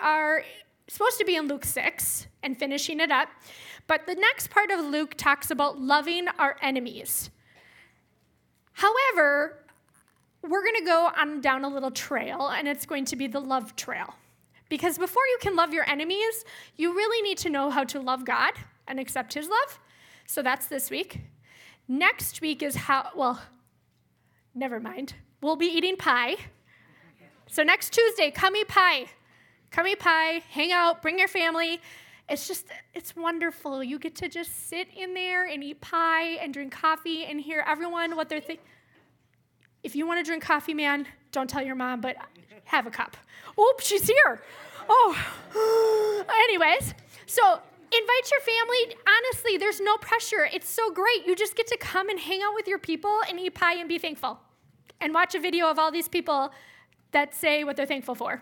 are supposed to be in Luke 6 and finishing it up. But the next part of Luke talks about loving our enemies. However, we're going to go on down a little trail, and it's going to be the love trail. Because before you can love your enemies, you really need to know how to love God and accept his love. So that's this week. Next week is never mind. We'll be eating pie. So next Tuesday, come eat pie. Come eat pie, hang out, bring your family. It's wonderful. You get to just sit in there and eat pie and drink coffee and hear everyone what they're thinking. If you want to drink coffee, man, don't tell your mom, but have a cup. Oops, she's here. Oh. Anyways, so invite your family. Honestly, there's no pressure. It's so great. You just get to come and hang out with your people and eat pie and be thankful. And watch a video of all these people that say what they're thankful for.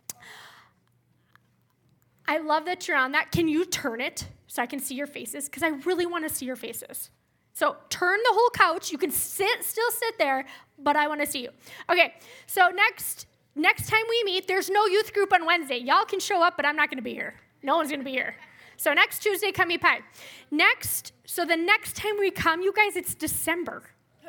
I love that you're on that. Can you turn it so I can see your faces? Because I really want to see your faces. So turn the whole couch. You can still sit there, but I want to see you. Okay, so next time we meet, there's no youth group on Wednesday. Y'all can show up, but I'm not going to be here. No one's going to be here. So next Tuesday, come eat pie. So the next time we come, you guys, it's December.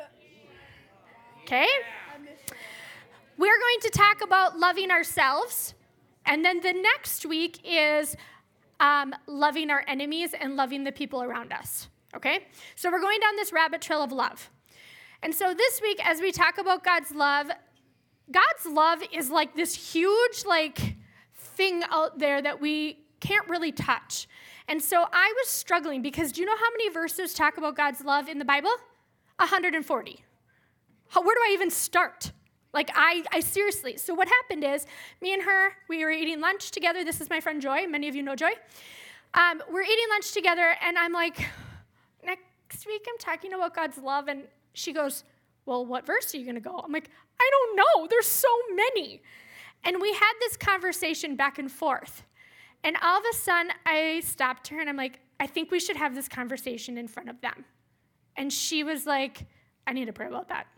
Okay? We're going to talk about loving ourselves. And then the next week is loving our enemies and loving the people around us, okay? So we're going down this rabbit trail of love. And so this week, as we talk about God's love is like this huge, thing out there that we can't really touch. And so I was struggling because do you know how many verses talk about God's love in the Bible? 140. Where do I even start? I seriously, so what happened is, me and her, we were eating lunch together. This is my friend Joy. Many of you know Joy. We're eating lunch together, and I'm like, next week I'm talking about God's love, and she goes, well, what verse are you going to go? I'm like, I don't know. There's so many. And we had this conversation back and forth, and all of a sudden, I stopped her, and I'm like, I think we should have this conversation in front of them. And she was like, I need to pray about that.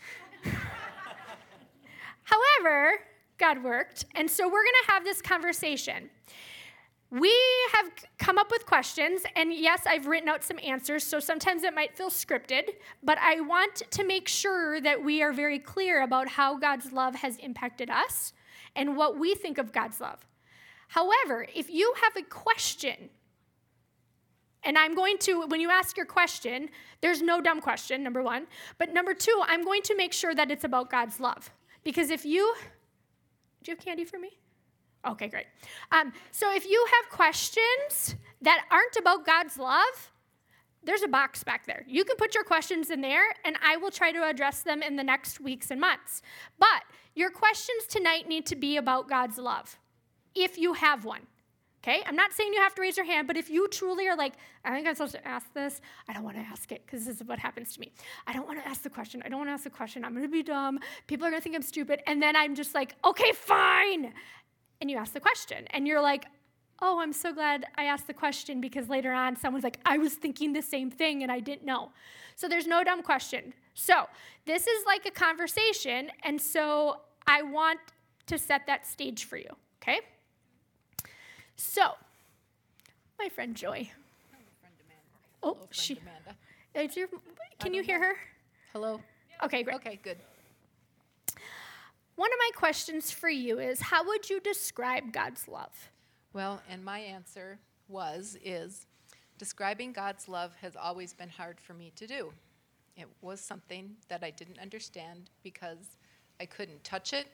However, God worked, and so we're going to have this conversation. We have come up with questions, and yes, I've written out some answers, so sometimes it might feel scripted, but I want to make sure that we are very clear about how God's love has impacted us and what we think of God's love. However, if you have a question, and I'm going to, when you ask your question, there's no dumb question, number one, but number two, I'm going to make sure that it's about God's love. Because do you have candy for me? Okay, great. So if you have questions that aren't about God's love, there's a box back there. You can put your questions in there, and I will try to address them in the next weeks and months. But your questions tonight need to be about God's love, if you have one. Okay? I'm not saying you have to raise your hand, but if you truly are like, I think I'm supposed to ask this, I don't want to ask it, because this is what happens to me. I don't want to ask the question. I'm going to be dumb. People are going to think I'm stupid. And then I'm just like, okay, fine. And you ask the question. And you're like, oh, I'm so glad I asked the question, because later on someone's like, I was thinking the same thing and I didn't know. So there's no dumb question. So this is like a conversation, and so I want to set that stage for you, okay? So, my friend Joy. Hello, friend Amanda. Can you hear her? Hello. Okay, great. Okay, good. One of my questions for you is, how would you describe God's love? Well, and my answer is describing God's love has always been hard for me to do. It was something that I didn't understand because I couldn't touch it,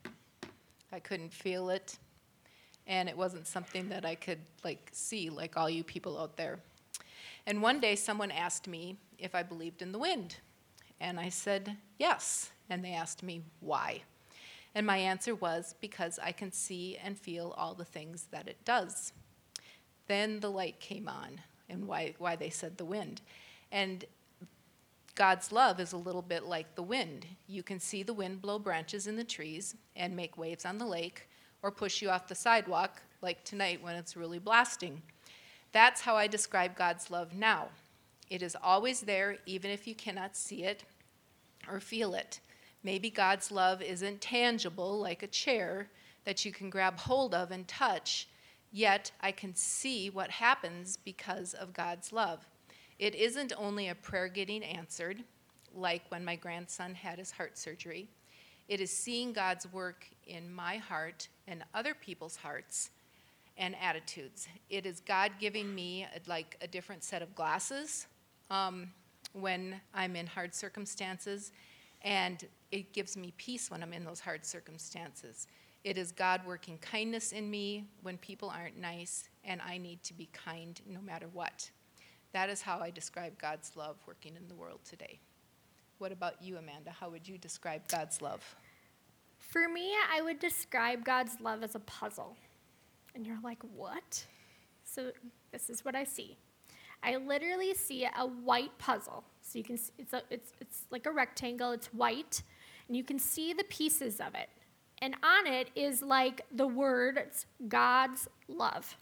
I couldn't feel it, and it wasn't something that I could see like all you people out there. And one day someone asked me if I believed in the wind. And I said, yes. And they asked me why. And my answer was, because I can see and feel all the things that it does. Then the light came on, and why they said the wind. And God's love is a little bit like the wind. You can see the wind blow branches in the trees and make waves on the lake, or push you off the sidewalk, like tonight when it's really blasting. That's how I describe God's love now. It is always there, even if you cannot see it or feel it. Maybe God's love isn't tangible like a chair, that you can grab hold of and touch, yet I can see what happens because of God's love. It isn't only a prayer getting answered, like when my grandson had his heart surgery. It is seeing God's work in my heart and other people's hearts and attitudes. It is God giving me like a different set of glasses when I'm in hard circumstances, and it gives me peace when I'm in those hard circumstances. It is God working kindness in me when people aren't nice, and I need to be kind no matter what. That is how I describe God's love working in the world today. What about you, Amanda? How would you describe God's love? For me, I would describe God's love as a puzzle. And you're like, what? So this is what I see. I literally see a white puzzle. So you can see it's like a rectangle. It's white, and you can see the pieces of it. And on it is like the words God's love.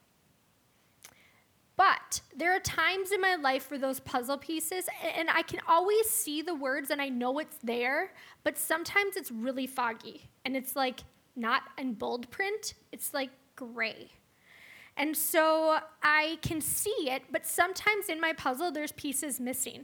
But there are times in my life where those puzzle pieces, and I can always see the words and I know it's there, but sometimes it's really foggy. And it's like not in bold print, it's like gray. And so I can see it, but sometimes in my puzzle there's pieces missing.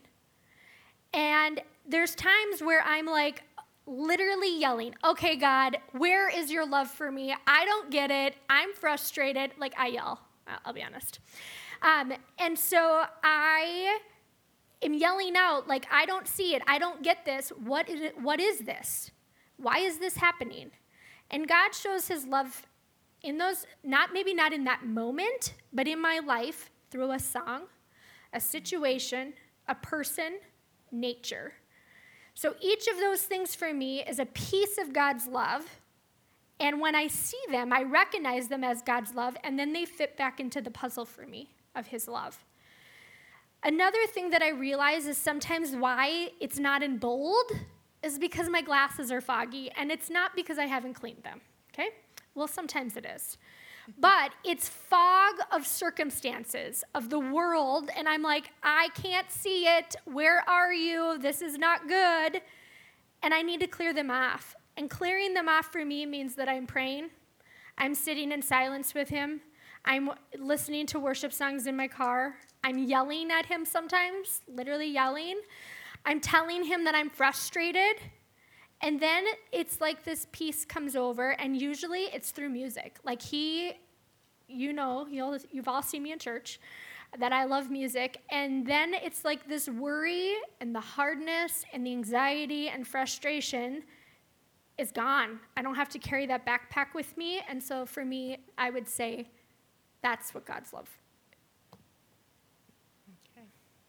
And there's times where I'm like literally yelling, okay, God, where is your love for me? I don't get it. I'm frustrated. Like I yell, I'll be honest. And so I am yelling out, like, I don't see it. I don't get this. What is it? What is this? Why is this happening? And God shows his love in those, maybe not in that moment, but in my life through a song, a situation, a person, nature. So each of those things for me is a piece of God's love. And when I see them, I recognize them as God's love, and then they fit back into the puzzle for me of his love. Another thing that I realize is sometimes why it's not in bold is because my glasses are foggy, and it's not because I haven't cleaned them, okay? Well, sometimes it is. But it's fog of circumstances, of the world, and I'm like, I can't see it. Where are you? This is not good. And I need to clear them off. And clearing them off for me means that I'm praying. I'm sitting in silence with him. I'm listening to worship songs in my car. I'm yelling at him sometimes, literally yelling. I'm telling him that I'm frustrated. And then it's like this peace comes over, and usually it's through music. Like you've all seen me in church, that I love music. And then it's like this worry and the hardness and the anxiety and frustration is gone. I don't have to carry that backpack with me. And so for me, I would say that's what God's love. Okay.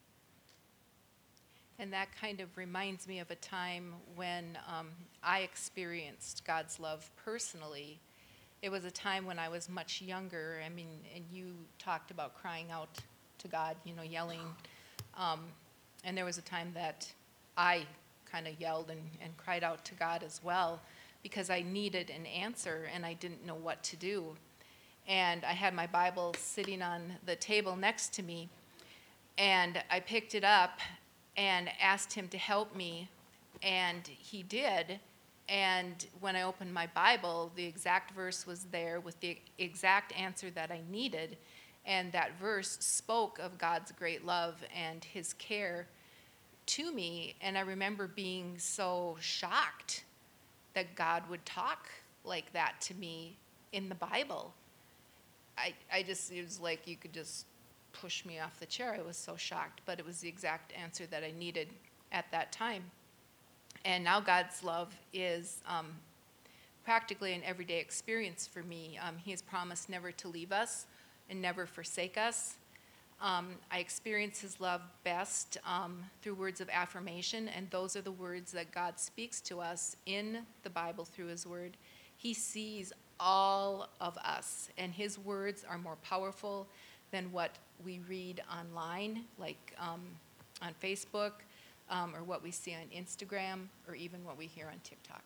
And that kind of reminds me of a time when I experienced God's love personally. It was a time when I was much younger. I mean, and you talked about crying out to God, yelling. And there was a time that I kind of yelled and cried out to God as well because I needed an answer and I didn't know what to do. And I had my Bible sitting on the table next to me, and I picked it up and asked him to help me, and he did. And when I opened my Bible, the exact verse was there with the exact answer that I needed, and that verse spoke of God's great love and his care to me. And I remember being so shocked that God would talk like that to me in the Bible. It was like you could just push me off the chair. I was so shocked, but it was the exact answer that I needed at that time. And now God's love is practically an everyday experience for me. He has promised never to leave us and never forsake us. I experience his love best through words of affirmation, and those are the words that God speaks to us in the Bible through his word. He sees all of us, and his words are more powerful than what we read online, like on Facebook, or what we see on Instagram, or even what we hear on TikTok.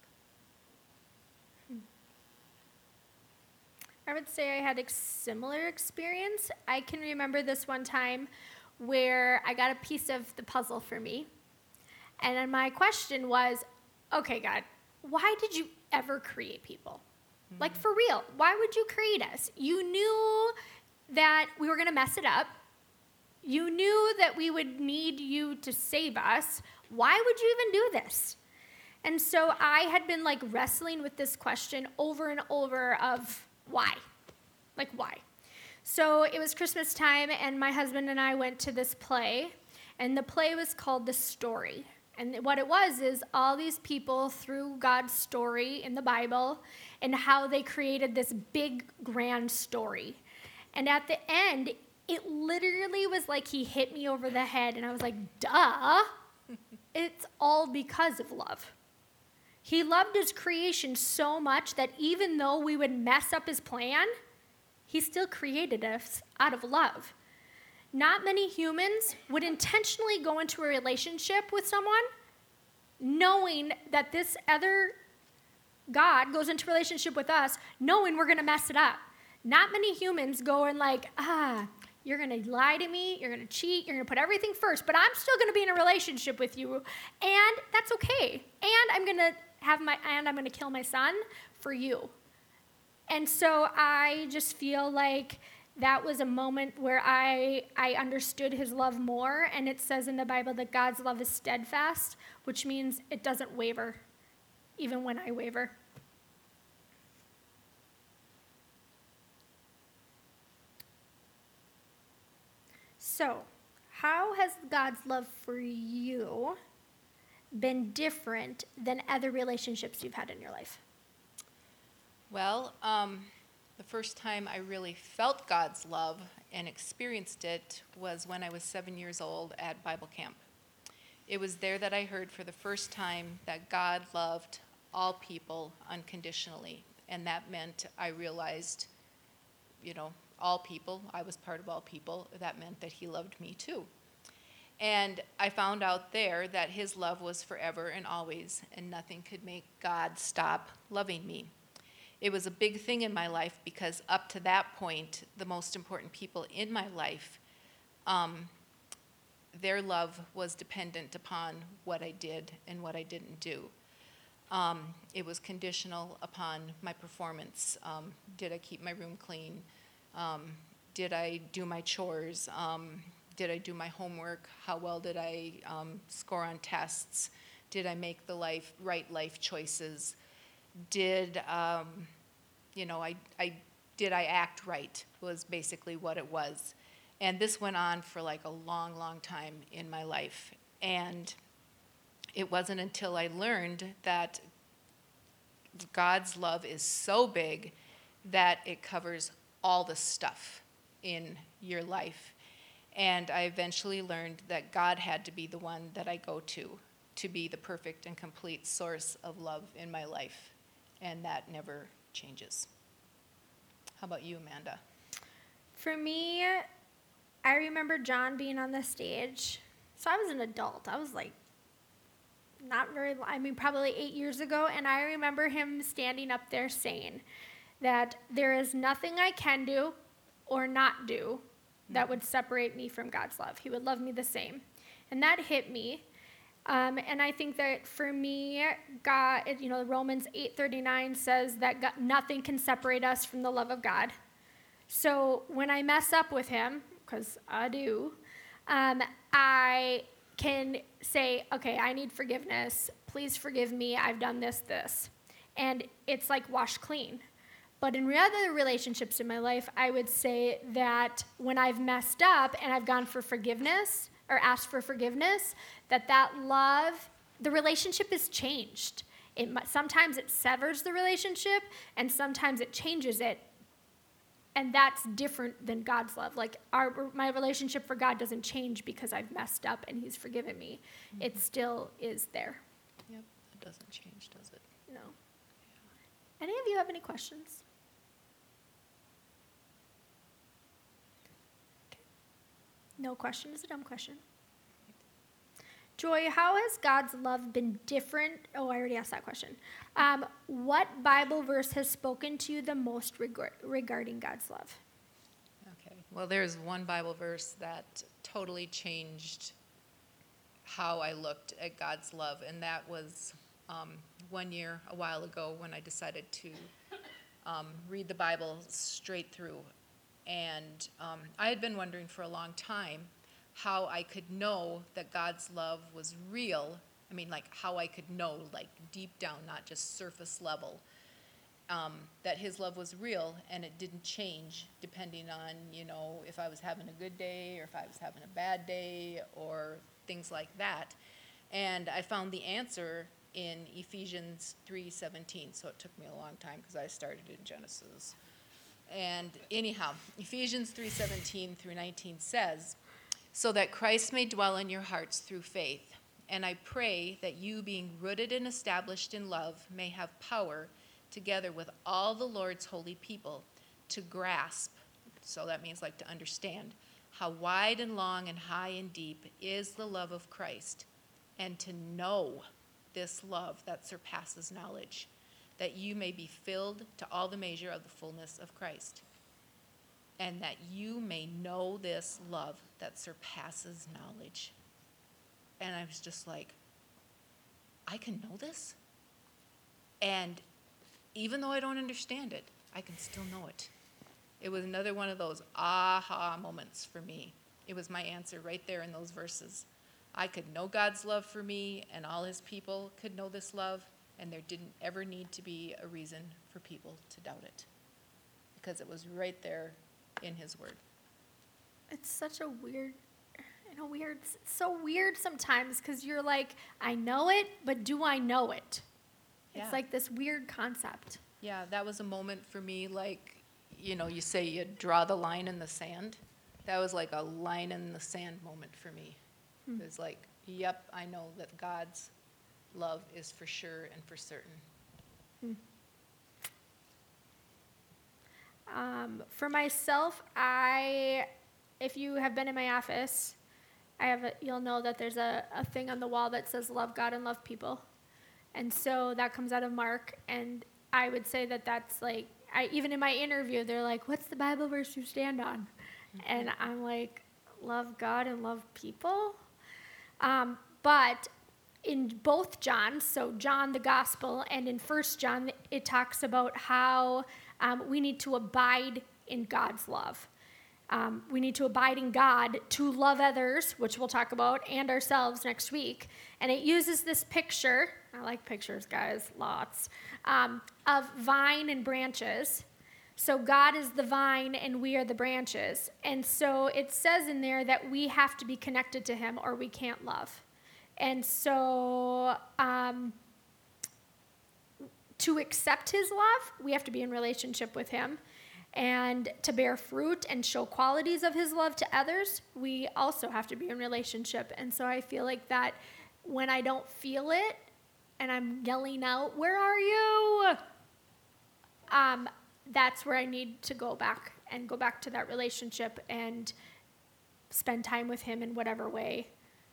I would say I had a similar experience. I can remember this one time where I got a piece of the puzzle for me. And then my question was, okay, God, why did you ever create people? Like, for real, why would you create us? You knew that we were going to mess it up. You knew that we would need you to save us. Why would you even do this? And so I had been like wrestling with this question over and over of why? Like, why? So it was Christmas time, and my husband and I went to this play, and the play was called The Story. And what it was is all these people through God's story in the Bible and how they created this big, grand story. And at the end, it literally was like he hit me over the head, and I was like, duh. It's all because of love. He loved his creation so much that even though we would mess up his plan, he still created us out of love. Not many humans would intentionally go into a relationship with someone knowing that this other God goes into a relationship with us knowing we're going to mess it up. Not many humans go and like, you're going to lie to me, you're going to cheat, you're going to put everything first, but I'm still going to be in a relationship with you, and that's okay. And I'm going to kill my son for you. And so I just feel like that was a moment where I understood his love more, and it says in the Bible that God's love is steadfast, which means it doesn't waver, even when I waver. So, how has God's love for you been different than other relationships you've had in your life? Well, the first time I really felt God's love and experienced it was when I was 7 years old at Bible camp. It was there that I heard for the first time that God loved all people unconditionally, and that meant I realized, all people, I was part of all people, that meant that he loved me too. And I found out there that his love was forever and always, and nothing could make God stop loving me. It was a big thing in my life because up to that point, the most important people in my life, their love was dependent upon what I did and what I didn't do. It was conditional upon my performance. Did I keep my room clean? Did I do my chores? Did I do my homework? How well did I score on tests? Did I make the right life choices? Did I act right was basically what it was. And this went on for like a long, long time in my life. And it wasn't until I learned that God's love is so big that it covers all the stuff in your life. And I eventually learned that God had to be the one that I go to be the perfect and complete source of love in my life. And that never changes. How about you, Amanda? For me, I remember John being on the stage. So I was an adult. I was like, probably 8 years ago. And I remember him standing up there saying that there is nothing I can do or not do that would separate me from God's love. He would love me the same. And that hit me. And I think that for me, God, Romans 8:39 says that nothing can separate us from the love of God. So when I mess up with him, because I do, I can say, okay, I need forgiveness. Please forgive me. I've done this. And it's like washed clean. But in other relationships in my life, I would say that when I've messed up and I've gone for forgiveness or asked for forgiveness, that love, the relationship is changed. Sometimes it severs the relationship, and sometimes it changes it. And that's different than God's love. Like my relationship for God doesn't change because I've messed up and he's forgiven me. Mm-hmm. It still is there. Yep, it doesn't change, does it? No. Yeah. Any of you have any questions? Okay. No question is a dumb question. Joy, how has God's love been different? Oh, I already asked that question. What Bible verse has spoken to you the most regarding God's love? Okay. Well, there's one Bible verse that totally changed how I looked at God's love, and that was 1 year, a while ago, when I decided to read the Bible straight through. And I had been wondering for a long time how I could know that God's love was real. I mean, like how I could know, like deep down, not just surface level, that his love was real and it didn't change depending on, if I was having a good day or if I was having a bad day or things like that. And I found the answer in Ephesians 3:17. So it took me a long time because I started in Genesis. And anyhow, Ephesians 3:17 through 19 says, "So that Christ may dwell in your hearts through faith. And I pray that you, being rooted and established in love, may have power, together with all the Lord's holy people, to grasp," so that means like to understand, "how wide and long and high and deep is the love of Christ, and to know this love that surpasses knowledge, that you may be filled to all the measure of the fullness of Christ, and that you may know this love that surpasses knowledge." And I was just like, I can know this? And even though I don't understand it, I can still know it. It was another one of those aha moments for me. It was my answer right there in those verses. I could know God's love for me, and all his people could know this love, and there didn't ever need to be a reason for people to doubt it, because it was right there in his word. It's such a weird, it's so weird sometimes because you're like, I know it, but do I know it? Yeah. It's like this weird concept. Yeah, that was a moment for me, like, you say you draw the line in the sand. That was like a line in the sand moment for me. It was like, yep, I know that God's love is for sure and for certain. For myself, if you have been in my office, you'll know that there's a thing on the wall that says love God and love people. And so that comes out of Mark, and I would say that that's like, even in my interview, they're like, what's the Bible verse you stand on? And I'm like, love God and love people. But in both Johns, so John the Gospel and in 1 John, it talks about how we need to abide in God's love. We need to abide in God to love others, which we'll talk about, and ourselves next week. And it uses this picture, I like pictures, guys, lots, of vine and branches. So God is the vine and we are the branches. And so it says in there that we have to be connected to him or we can't love. And so to accept his love, we have to be in relationship with him. And to bear fruit and show qualities of his love to others, we also have to be in relationship. And so I feel like that when I don't feel it and I'm yelling out, where are you? That's where I need to go back to that relationship and spend time with him in whatever way.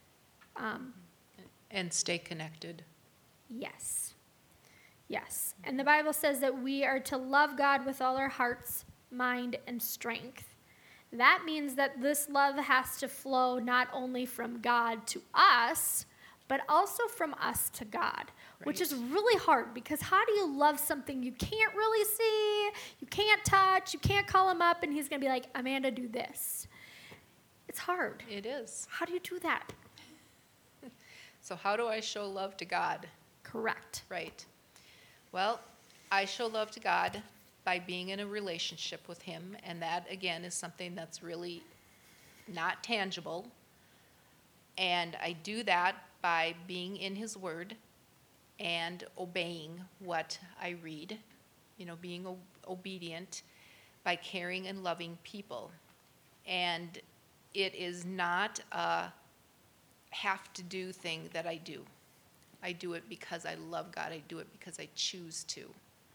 And stay connected. Yes. And the Bible says that we are to love God with all our hearts, mind, and strength. That means that this love has to flow not only from God to us, but also from us to God, which is really hard because how do you love something you can't really see, you can't touch, you can't call him up and he's going to be like, Amanda, do this. It's hard. It is. How do you do that? So how do I show love to God? Correct. Right. Well, I show love to God by being in a relationship with him, and that, again, is something that's really not tangible. And I do that by being in his word and obeying what I read, being obedient, by caring and loving people. And it is not a have-to-do thing that I do. I do it because I love God. I do it because I choose to.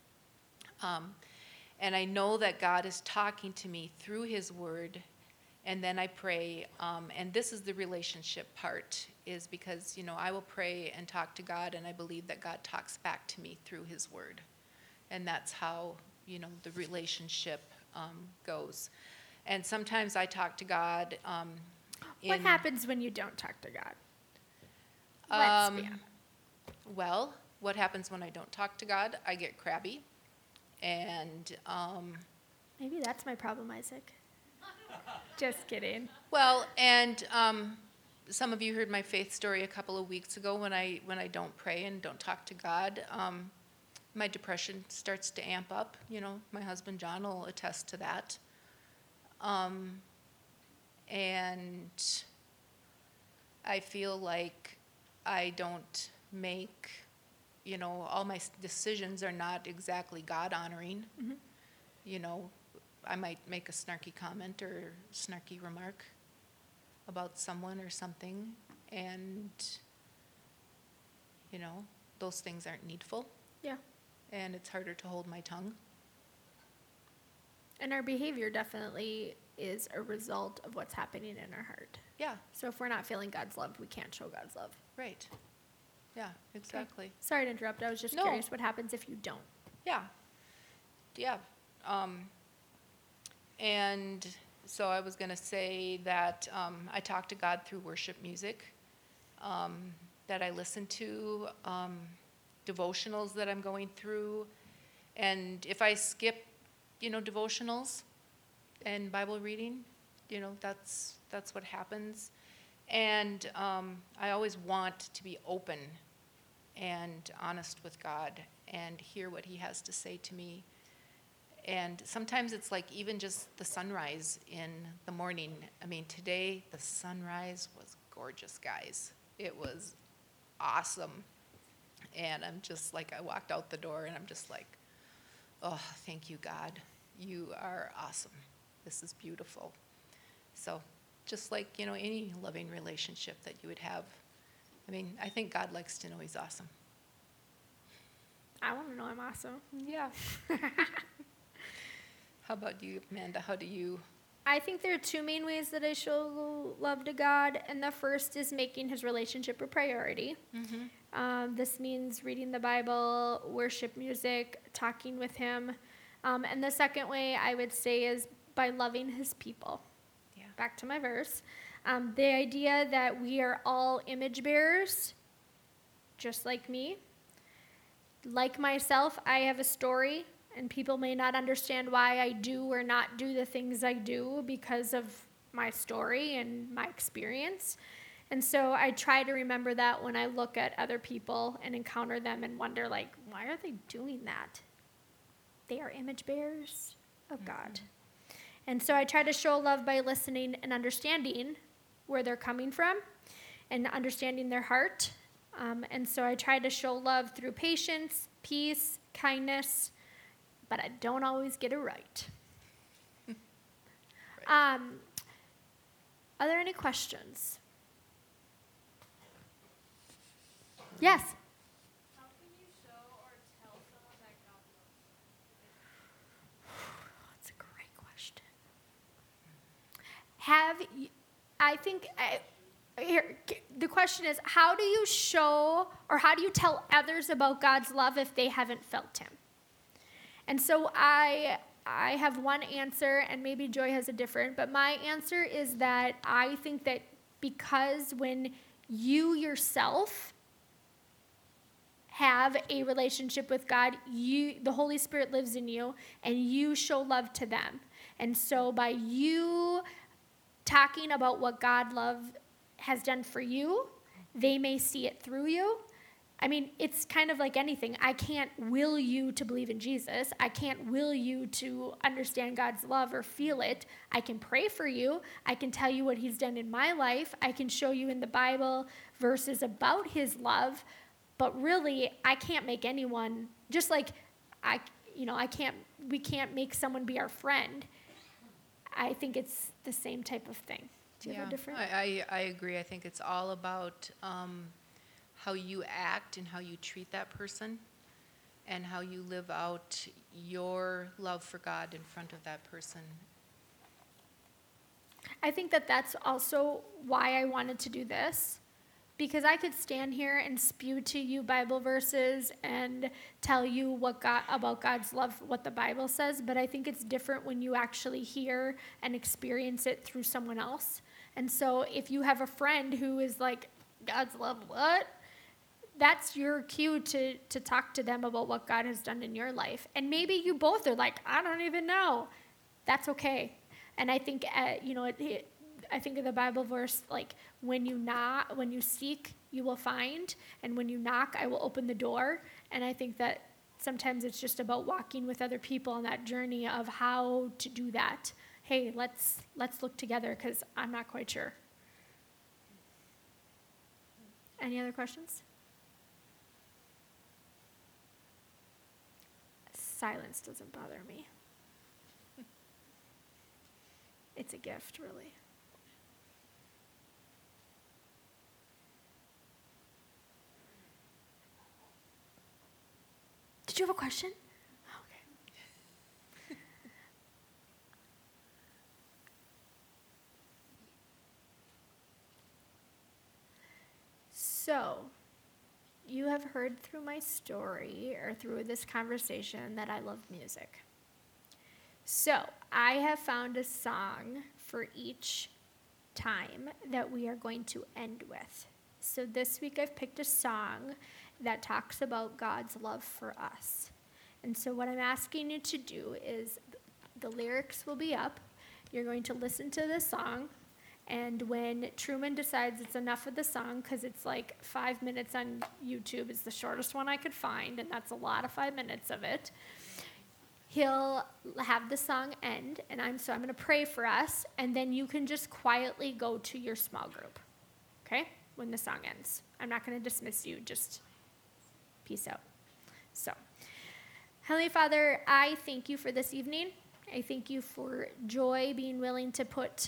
And I know that God is talking to me through his word, and then I pray. And this is the relationship part, is because, I will pray and talk to God, and I believe that God talks back to me through his word. And that's how, the relationship goes. And sometimes I talk to God. What happens when you don't talk to God? Let's be honest. Well, what happens when I don't talk to God? I get crabby, And, Maybe that's my problem, Isaac. Just kidding. well, and some of you heard my faith story a couple of weeks ago when I don't pray and don't talk to God. My depression starts to amp up. My husband John will attest to that. And I feel like I don't make, all my decisions are not exactly God honoring. Mm-hmm. I might make a snarky comment or snarky remark about someone or something, and, those things aren't needful. Yeah. And it's harder to hold my tongue. And our behavior definitely is a result of what's happening in our heart. Yeah. So if we're not feeling God's love, we can't show God's love. Right. Yeah, exactly. Okay. Sorry to interrupt. I was just curious what happens if you don't. Yeah. Yeah. And so I was going to say that I talk to God through worship music, that I listen to, devotionals that I'm going through. And if I skip, devotionals and Bible reading, that's what happens. And I always want to be open and honest with God and hear what he has to say to me. And sometimes it's like even just the sunrise in the morning. I mean, today the sunrise was gorgeous, guys. It was awesome. And I'm just like, I walked out the door and I'm just like, oh, thank you, God. You are awesome. This is beautiful. So just like, any loving relationship that you would have. I mean, I think God likes to know he's awesome. I want to know I'm awesome. Yeah. How about you, Amanda? How do you? I think there are two main ways that I show love to God, and the first is making his relationship a priority. Mm-hmm. This means reading the Bible, worship music, talking with him. And the second way I would say is by loving his people. Yeah. Back to my verse. The idea that we are all image bearers, just like me. Like myself, I have a story. And people may not understand why I do or not do the things I do because of my story and my experience. And so I try to remember that when I look at other people and encounter them and wonder, why are they doing that? They are image bearers of God. And so I try to show love by listening and understanding where they're coming from and understanding their heart. And so I try to show love through patience, peace, kindness, but I don't always get it right. Are there any questions? Yes? How can you show or tell someone that God loves them? That's a great question. The question is, how do you show or how do you tell others about God's love if they haven't felt him? And so I have one answer, and maybe Joy has a different, but my answer is that I think that because when you yourself have a relationship with God, the Holy Spirit lives in you, and you show love to them. And so by you talking about what God love has done for you, they may see it through you. I mean, it's kind of like anything. I can't will you to believe in Jesus. I can't will you to understand God's love or feel it. I can pray for you. I can tell you what he's done in my life. I can show you in the Bible verses about his love. But really, I can't make anyone, just like we can't make someone be our friend. I think it's the same type of thing. Do you have a different? I agree. I think it's all about how you act and how you treat that person and how you live out your love for God in front of that person. I think that that's also why I wanted to do this, because I could stand here and spew to you Bible verses and tell you about God's love, what the Bible says, but I think it's different when you actually hear and experience it through someone else. And so if you have a friend who is like, God's love, what? that's your cue to talk to them about what God has done in your life. And maybe you both are like, I don't even know. That's okay. And I think, I think of the Bible verse, like, when you seek, you will find, and when you knock, I will open the door. And I think that sometimes it's just about walking with other people on that journey of how to do that. Hey, let's look together, because I'm not quite sure. Any other questions? Silence doesn't bother me. It's a gift, really. Did you have a question? Okay. So, you have heard through my story or through this conversation that I love music. So, I have found a song for each time that we are going to end with. So this week I've picked a song that talks about God's love for us. And so what I'm asking you to do is, the lyrics will be up. You're going to listen to the song. And when Truman decides it's enough of the song, because it's like 5 minutes on YouTube, it's the shortest one I could find, and that's a lot of 5 minutes of it, he'll have the song end, and I'm going to pray for us, and then you can just quietly go to your small group, okay, when the song ends. I'm not going to dismiss you, just peace out. So, Heavenly Father, I thank you for this evening. I thank you for Joy being willing to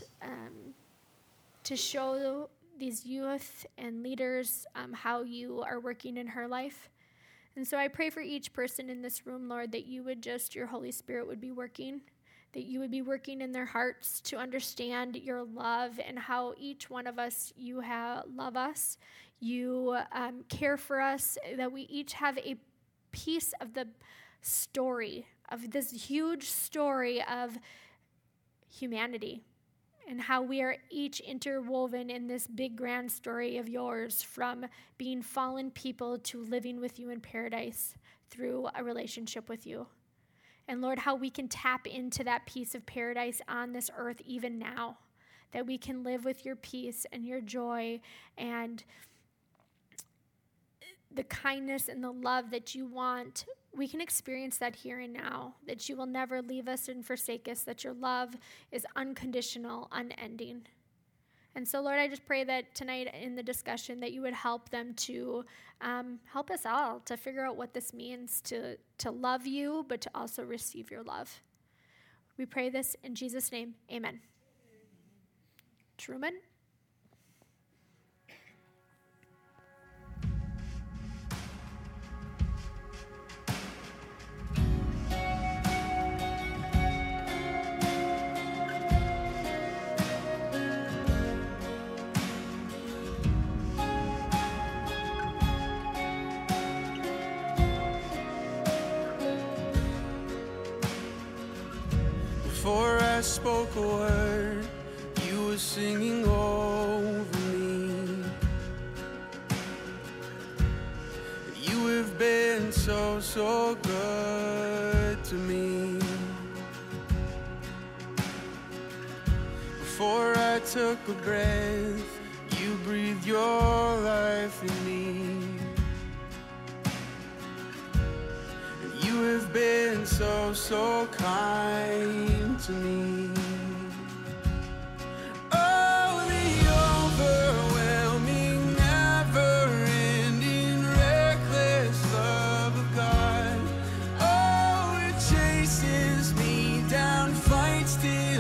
to show these youth and leaders how you are working in her life. And so I pray for each person in this room, Lord, that you would your Holy Spirit would be working, that you would be working in their hearts to understand your love and how each one of us, you love us, you care for us, that we each have a piece of the story, of this huge story of humanity, and how we are each interwoven in this big grand story of yours, from being fallen people to living with you in paradise through a relationship with you. And Lord, how we can tap into that piece of paradise on this earth even now, that we can live with your peace and your joy and the kindness and the love that you want. We can experience that here and now, that you will never leave us and forsake us, that your love is unconditional, unending. And so, Lord, I just pray that tonight in the discussion that you would help them to help us all to figure out what this means to love you, but to also receive your love. We pray this in Jesus' name. Amen. Truman? Before I spoke a word, you were singing over me. You have been so, so good to me. Before I took a breath, you breathed your life in me. You have been so, so kind to me. Oh, the overwhelming, never-ending, reckless love of God. Oh, it chases me down, fights till